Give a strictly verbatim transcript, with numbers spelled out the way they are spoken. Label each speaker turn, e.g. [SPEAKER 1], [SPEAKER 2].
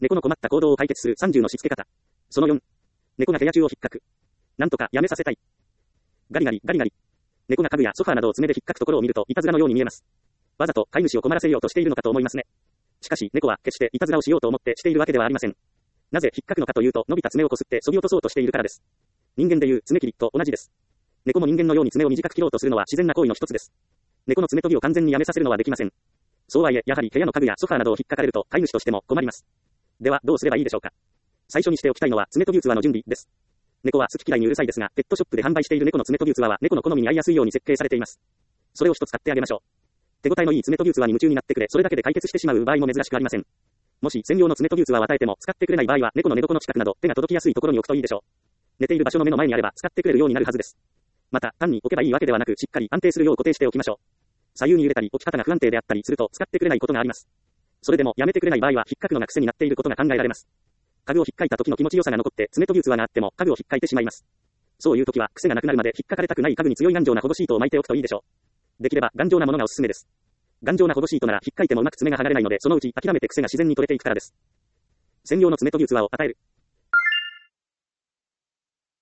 [SPEAKER 1] 猫の困った行動を解決するさんじゅうのしつけ方。そのよん。猫が部屋中を引っかく。なんとかやめさせたい。ガリガリ、ガリガリ。猫が家具やソファーなどを爪で引っかくところを見るといたずらのように見えます。わざと飼い主を困らせようとしているのかと思いますね。しかし、猫は決していたずらをしようと思ってしているわけではありません。なぜ引っかくのかというと、伸びた爪をこすって削ぎ落とそうとしているからです。人間でいう爪切りと同じです。猫も人間のように爪を短く切ろうとするのは自然な行為の一つです。猫の爪研ぎを完全にやめさせるのはできません。そうはいえ、やはり部屋の家具やソファーなどを引っかかれると飼い主としても困ります。では、どうすればいいでしょうか。最初にしておきたいのは爪研ぎ器の準備です。猫は好き嫌いにうるさいですが、ペットショップで販売している猫の爪研ぎ器は猫の好みに合いやすいように設計されています。それを一つ買ってあげましょう。手応えのいい爪研ぎ器に夢中になってくれ、それだけで解決してしまう場合も珍しくありません。もし専用の爪研ぎ器を与えても使ってくれない場合は、猫の寝床の近くなど手が届きやすいところに置くといいでしょう。寝ている場所の目の前にあれば使ってくれるようになるはずです。また、単に置けばいいわけではなく、しっかり安定するよう固定しておきましょう。左右に揺れたり、置き方が不安定であったりすると使ってくれないことがあります。それでもやめてくれない場合は、引っかくのが癖になっていることが考えられます。家具を引っかいた時の気持ちよさが残って、爪研ぎ器があっても家具を引っかいてしまいます。そういう時は、癖がなくなるまで引っかかれたくない家具に強い頑丈な保護シートを巻いておくといいでしょう。できれば頑丈なものがおすすめです。頑丈な保護シートなら引っかいてもうまく爪が剥がれないので、そのうち諦めて癖が自然に取れていくからです。専用の爪研ぎ器を与える。